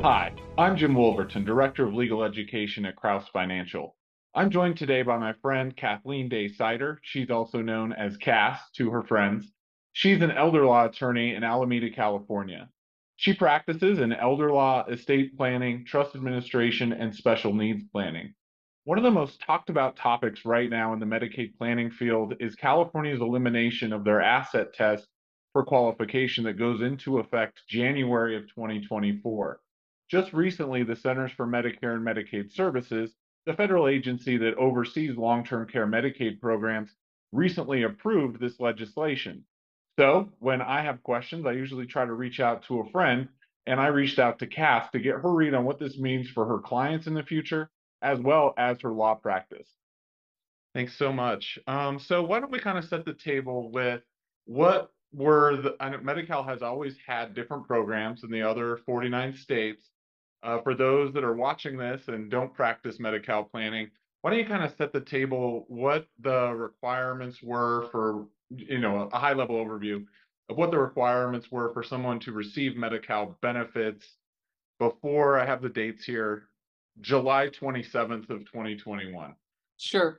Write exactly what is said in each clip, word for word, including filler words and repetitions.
Hi, I'm Jim Wolverton, Director of Legal Education at Kraus Financial. I'm joined today by my friend Kathleen Day Sider. She's also known as Cass to her friends. She's an elder law attorney in Alameda, California. She practices in elder law, estate planning, trust administration, and special needs planning. One of the most talked about topics right now in the Medicaid planning field is California's elimination of their asset test for qualification that goes into effect January of twenty twenty-four. Just recently, the Centers for Medicare and Medicaid Services, the federal agency that oversees long-term care Medicaid programs, recently approved this legislation. So when I have questions, I usually try to reach out to a friend, and I reached out to Cass to get her read on what this means for her clients in the future, as well as her law practice. Thanks so much. Um, so why don't we kind of set the table with what were the, I know Medi-Cal has always had different programs in the other forty-nine states. Uh, for those that are watching this and don't practice Medi-Cal planning, why don't you kind of set the table what the requirements were for, you know, a high level overview of what the requirements were for someone to receive Medi-Cal benefits before I have the dates here, July twenty-seventh of twenty twenty-one. Sure.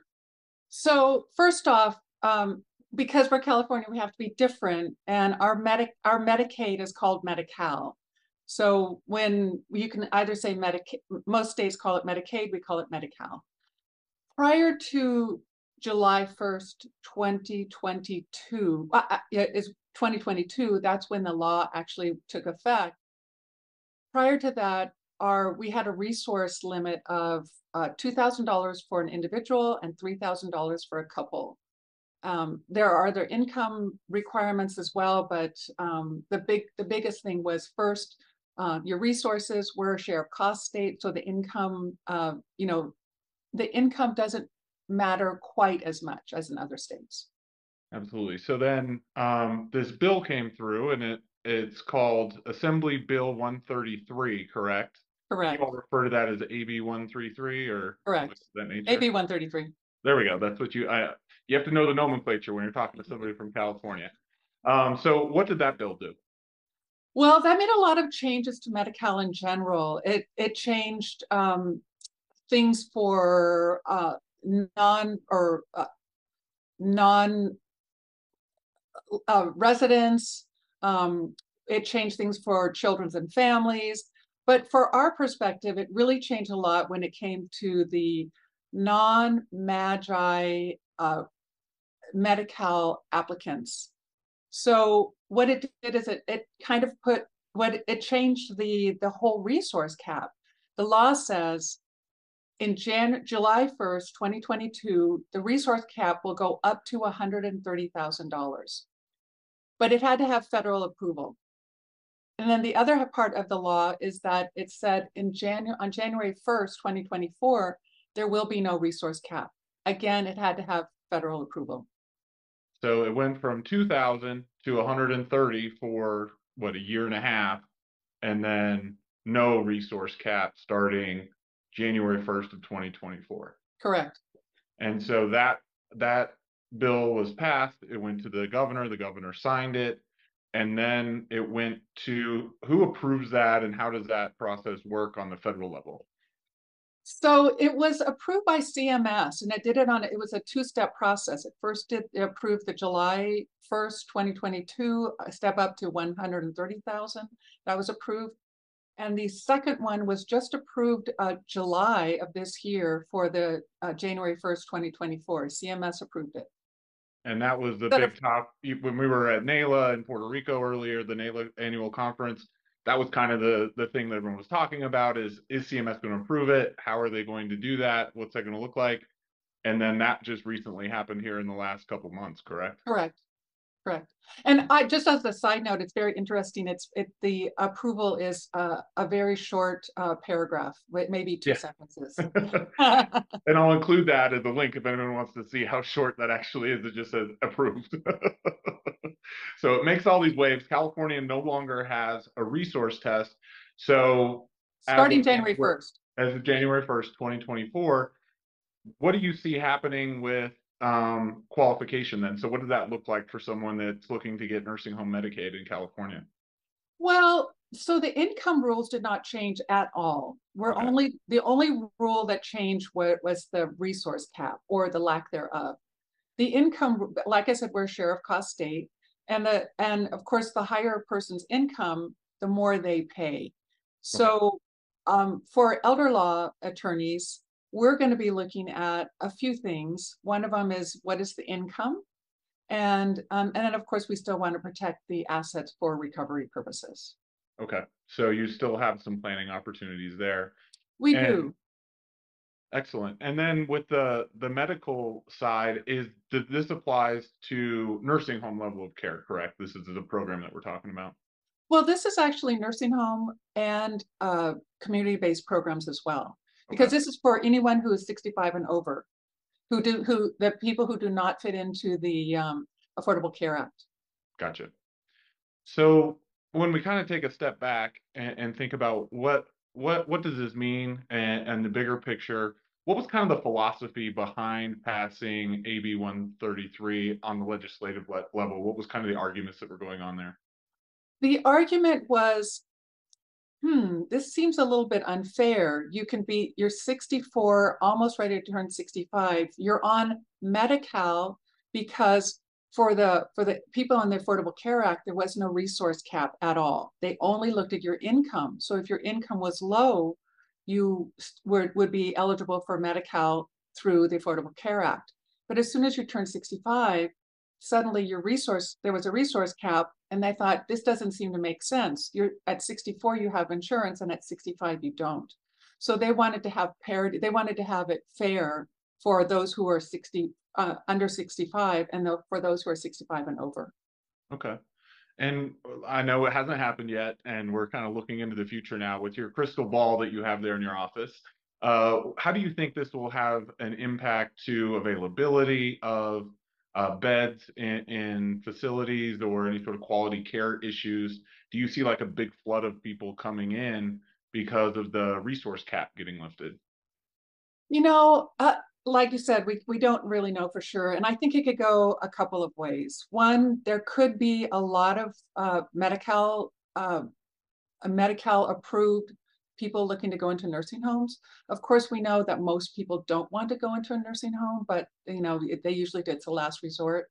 So first off, um, because we're California, we have to be different, and our medic our Medicaid is called Medi-Cal. So when you can either say Medicaid, most states call it Medicaid, we call it Medi-Cal. Prior to July first, twenty twenty-two, uh, uh, yeah, is twenty twenty-two, that's when the law actually took effect. Prior to that, our we had a resource limit of uh, two thousand dollars for an individual and three thousand dollars for a couple. Um, there are other income requirements as well, but um, the big the biggest thing was first, uh, your resources were a share of cost state, so the income, uh, you know, the income doesn't matter quite as much as in other states. Absolutely. So then um, this bill came through and it it's called Assembly Bill one thirty-three, correct? You all Correct. refer to that as A B one thirty-three or something of Correct. that nature? A B one thirty-three. There we go. That's what you I you have to know the nomenclature when you're talking to somebody from California. Um, so what did that bill do? Well, that made a lot of changes to Medi-Cal in general. It it changed um, things for uh, non or uh, non uh, residents. Um, it changed things for children and families. But for our perspective, it really changed a lot when it came to the non-Magi uh, Medi-Cal applicants. So what it did is it, it kind of put what it, it changed the the whole resource cap. The law says in Jan July first, twenty twenty-two, the resource cap will go up to one hundred thirty thousand dollars, but it had to have federal approval. And then the other part of the law is that it said in January on January first, twenty twenty-four, there will be no resource cap. Again, it had to have federal approval. So it went from two thousand to one hundred thirty for what, a year and a half, and then no resource cap starting January first of twenty twenty-four. Correct. And so that that bill was passed. It went to the governor. The governor signed it, and then it went to who approves that, and how does that process work on the federal level? So it was approved by C M S, and it did it on, it was a two-step process. It first did it approved the July first, twenty twenty-two, a step up to one hundred thirty thousand. That was approved. And the second one was just approved uh, July of this year for the uh, January first, twenty twenty-four. C M S approved it. And that was the Instead of big top when we were at NALA in Puerto Rico earlier, the NALA annual conference. That was kind of the the thing that everyone was talking about is is C M S going to approve it? How are they going to do that? What's that going to look like? And then that just recently happened here in the last couple months, correct? correct. Correct. And I just as a side note, it's very interesting. It's it the approval is uh, a very short uh, paragraph, maybe two Yeah. sentences. And I'll include that as a link if anyone wants to see how short that actually is. It just says approved. So it makes all these waves. California no longer has a resource test. So as Starting of January January, first. as of January first, twenty twenty-four, what do you see happening with um, qualification then? So what does that look like for someone that's looking to get nursing home Medicaid in California? Well, So the income rules did not change at all. We're Okay. only, the only rule that changed wa- was the resource cap or the lack thereof. The income, like I said, we're a share of cost state. And the, and of course, the higher a person's income, the more they pay. Okay. So um, for elder law attorneys, we're going to be looking at a few things. One of them is what is the income? And um, and then of course we still want to protect the assets for recovery purposes. Okay. So you still have some planning opportunities there. We And do. excellent. And then with the the medical side, is th- this applies to nursing home level of care, correct? This is the program that we're talking about. Well, this is actually nursing home and uh, community-based programs as well, because Okay. this is for anyone who is sixty-five and over, who do who the people who do not fit into the um, Affordable Care Act. Gotcha. So when we kind of take a step back and, and think about what what what does this mean and, and the bigger picture, what was kind of the philosophy behind passing A B one thirty-three on the legislative le- level? What was kind of the arguments that were going on there? The argument was, hmm, this seems a little bit unfair. You can be, you're sixty-four, almost ready to turn sixty-five. You're on Medi-Cal because for the for the people on the Affordable Care Act, there was no resource cap at all. They only looked at your income. So if your income was low, you were, would be eligible for Medi-Cal through the Affordable Care Act. But as soon as you turn sixty-five, suddenly your resource, there was a resource cap, and they thought this doesn't seem to make sense. You're at sixty-four, you have insurance, and at sixty-five, you don't. So they wanted to have parity, they wanted to have it fair for those who are sixty, uh, under sixty-five, and the, for those who are sixty-five and over. Okay. And I know it hasn't happened yet, and we're kind of looking into the future now with your crystal ball that you have there in your office. Uh, how do you think this will have an impact to availability of uh, beds in, in facilities or any sort of quality care issues? Do you see like a big flood of people coming in because of the resource cap getting lifted? You know, uh, like you said, we, we don't really know for sure. And I think it could go a couple of ways. One, there could be a lot of uh, Medi-Cal, uh, Medi-Cal approved people looking to go into nursing homes. Of course, we know that most people don't want to go into a nursing home, but you know, they usually do, it's a last resort.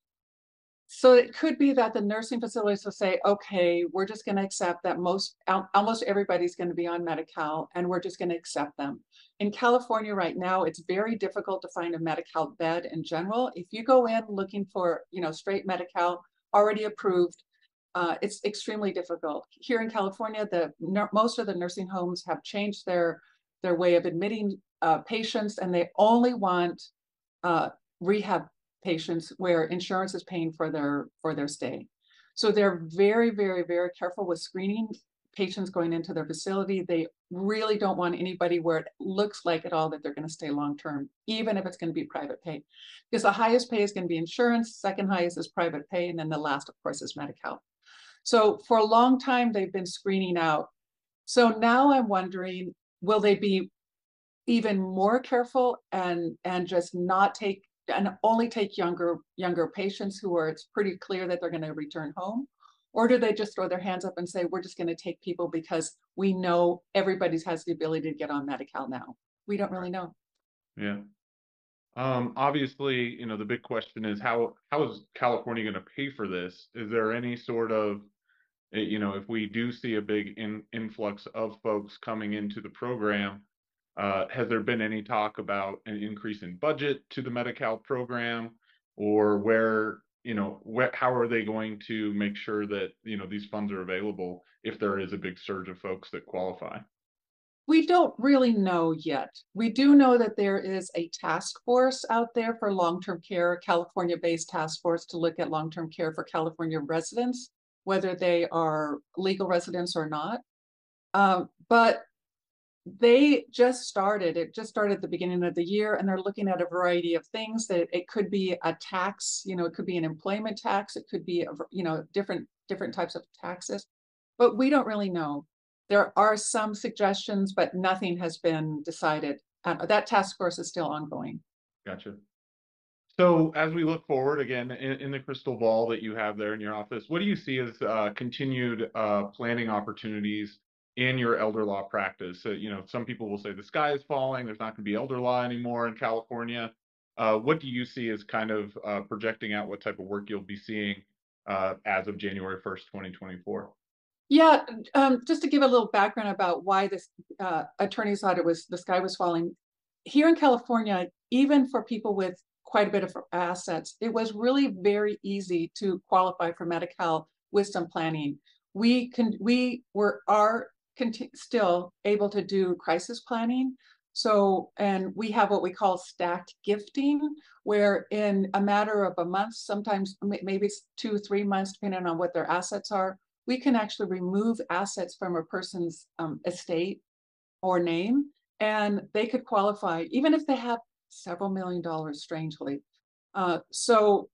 So it could be that the nursing facilities will say, okay, we're just going to accept that most, almost everybody's going to be on Medi-Cal, and we're just going to accept them. In California right now, it's very difficult to find a Medi-Cal bed in general. If you go in looking for, you know, straight Medi-Cal already approved, uh, it's extremely difficult. Here in California, the most of the nursing homes have changed their their way of admitting uh, patients, and they only want uh, rehab patients where insurance is paying for their for their stay. So they're very, very, very careful with screening patients going into their facility. They really don't want anybody where it looks like at all that they're going to stay long term, even if it's going to be private pay. Because the highest pay is going to be insurance, second highest is private pay, and then the last, of course, is Medi-Cal. So for a long time, they've been screening out. So now I'm wondering, will they be even more careful and and just not take and only take younger younger patients who are it's pretty clear that they're going to return home, or do they just throw their hands up and say we're just going to take people because we know everybody's has the ability to get on Medi-Cal now? We don't really know. Yeah. Um, obviously, you know, the big question is how how is California going to pay for this? Is there any sort of eh, you know, if we do see a big in, influx of folks coming into the program, uh, has there been any talk about an increase in budget to the Medi-Cal program, or where, you know, wh how are they going to make sure that, you know, these funds are available if there is a big surge of folks that qualify? We don't really know yet. We do know that there is a task force out there for long-term care, a California-based task force to look at long-term care for California residents, whether they are legal residents or not. Um, but they just started, it just started at the beginning of the year, and they're looking at a variety of things. That it could be a tax, you know, it could be an employment tax, it could be, a, you know, different different types of taxes, but we don't really know. There are some suggestions, but nothing has been decided. Uh, that task force is still ongoing. Gotcha. So as we look forward again in, in the crystal ball that you have there in your office, what do you see as uh, continued uh, planning opportunities in your elder law practice? So, you know, some people will say the sky is falling, there's not going to be elder law anymore in California. Uh, what do you see as kind of uh, projecting out what type of work you'll be seeing uh, as of January first, twenty twenty-four? Yeah, um, just to give a little background about why this uh, attorneys thought it was the sky was falling. Here in California, even for people with quite a bit of assets, it was really very easy to qualify for Medi-Cal with some planning. We can we were are conti- still able to do crisis planning. So, and we have what we call stacked gifting, where in a matter of a month, sometimes maybe it's two, three months, depending on what their assets are, we can actually remove assets from a person's um, estate or name, and they could qualify even if they have several million dollars, strangely. Uh, so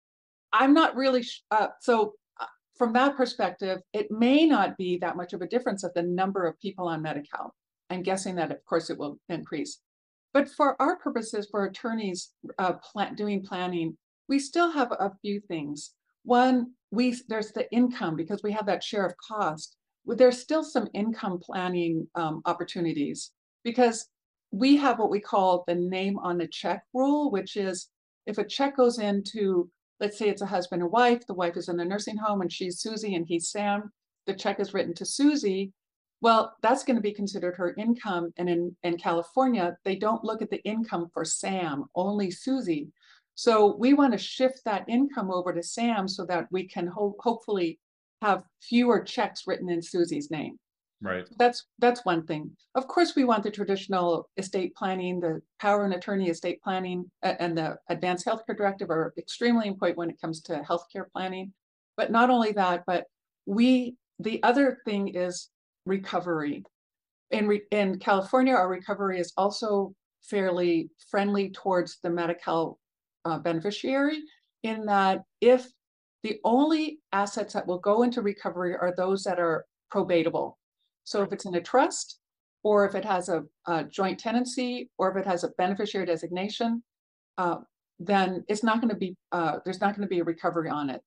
I'm not really, uh, so uh, from that perspective, it may not be that much of a difference of the number of people on Medi-Cal. I'm guessing that, of course, it will increase. But for our purposes, for attorneys uh, plan, doing planning, we still have a few things. One, we there's the income because we have that share of cost. There's still some income planning um, opportunities because we have what we call the name on the check rule, which is if a check goes into, let's say it's a husband and wife, the wife is in the nursing home and she's Susie and he's Sam, the check is written to Susie, well, that's going to be considered her income. And in, in California, they don't look at the income for Sam, only Susie. So we want to shift that income over to Sam so that we can ho- hopefully have fewer checks written in Susie's name. Right. That's that's one thing. Of course, we want the traditional estate planning, the power and attorney estate planning, and the advanced healthcare directive are extremely important when it comes to healthcare planning. But not only that, but we the other thing is recovery. In re, in California, our recovery is also fairly friendly towards the Medi-Cal uh, beneficiary, in that if the only assets that will go into recovery are those that are probatable. So if it's in a trust, or if it has a, a joint tenancy, or if it has a beneficiary designation, uh, then it's not going to be, uh, there's not going to be a recovery on it.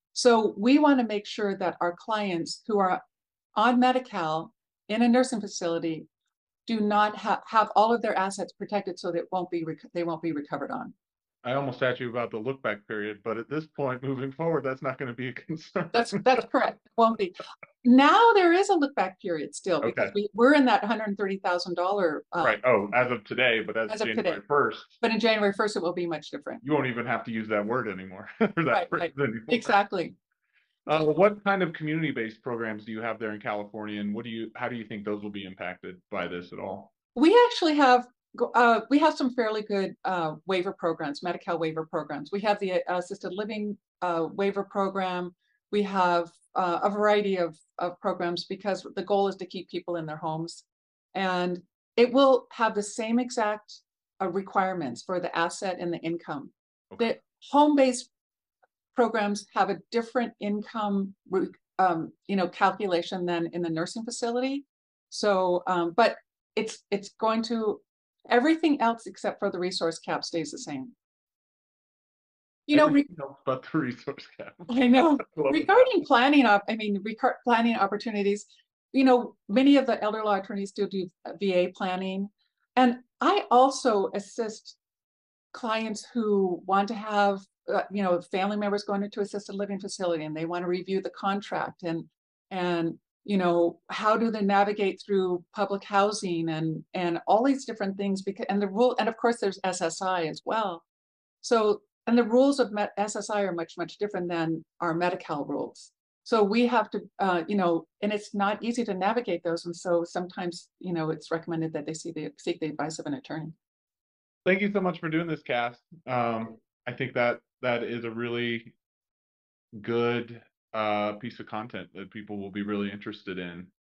So we want to make sure that our clients who are on Medi-Cal in a nursing facility do not ha- have all of their assets protected so that it won't be rec- they won't be recovered on. I almost asked you about the look back period, but at this point, moving forward, that's not going to be a concern. That's that's correct. It won't be. Now there is a look back period still because Okay. we, we're in that one hundred thirty thousand dollars uh, Right. Oh, as of today, but as as of today. January first, But in January first, it will be much different. you won't even have to use that word anymore or that Right, phrase right. anymore. Exactly. Uh, what kind of community-based programs do you have there in California, and what do you, how do you think those will be impacted by this at all? We actually have uh, we have some fairly good uh, waiver programs, Medi-Cal waiver programs. We have the uh, assisted living uh, waiver program. We have uh, a variety of, of programs because the goal is to keep people in their homes. And it will have the same exact uh, requirements for the asset and the income. Okay. The home-based programs have a different income um, you know, calculation than in the nursing facility. So, um, but it's it's going to everything else except for the resource cap stays the same. You know, re- Everything else but the resource cap. I know Love it. regarding planning up, I mean, rec- planning opportunities. You know, many of the elder law attorneys still do V A planning, and I also assist clients who want to have uh, you know family members going into assisted living facility and they want to review the contract and and you know how do they navigate through public housing and and all these different things because and the rule and of course there's S S I as well. So and the rules of S S I are much much different than our Medi-Cal rules. So we have to uh, you know and it's not easy to navigate those, and so sometimes you know it's recommended that they see the seek the advice of an attorney. Thank you so much for doing this, Cass. Um, I think that that is a really good uh, piece of content that people will be really interested in.